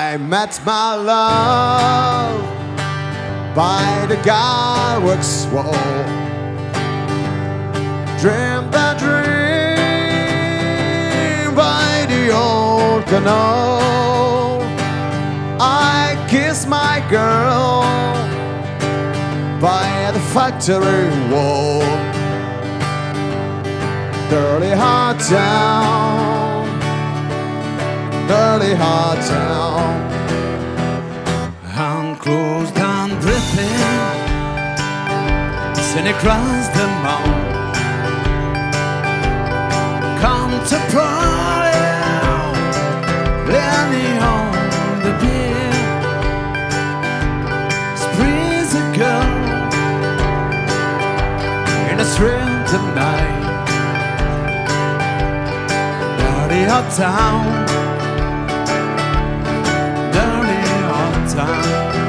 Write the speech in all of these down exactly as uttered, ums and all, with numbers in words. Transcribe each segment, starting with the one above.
I met my love by the gallows wall. Dreamed a dream by the old canal. I kissed my girl by the factory wall. Dirty hot town, dirty hot town. I'm closed down breathing, seen across the mountain. Come to party, leaning on the pier. Springs a girl in a thrill tonight. Dirty hot town, dirty hot town.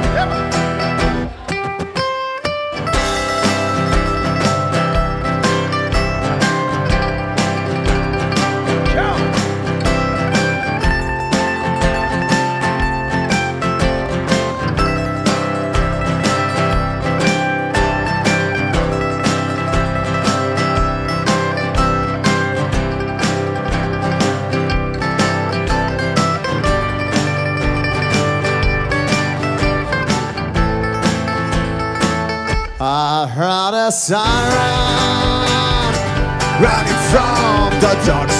I heard a siren running from the docks.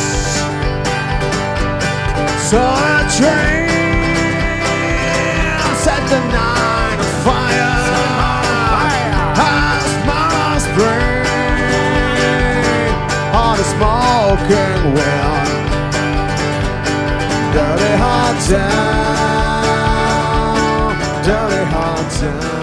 Saw a train set the night on fire. As Mars brain on the smoking wind. Dirty hot town, dirty hot town.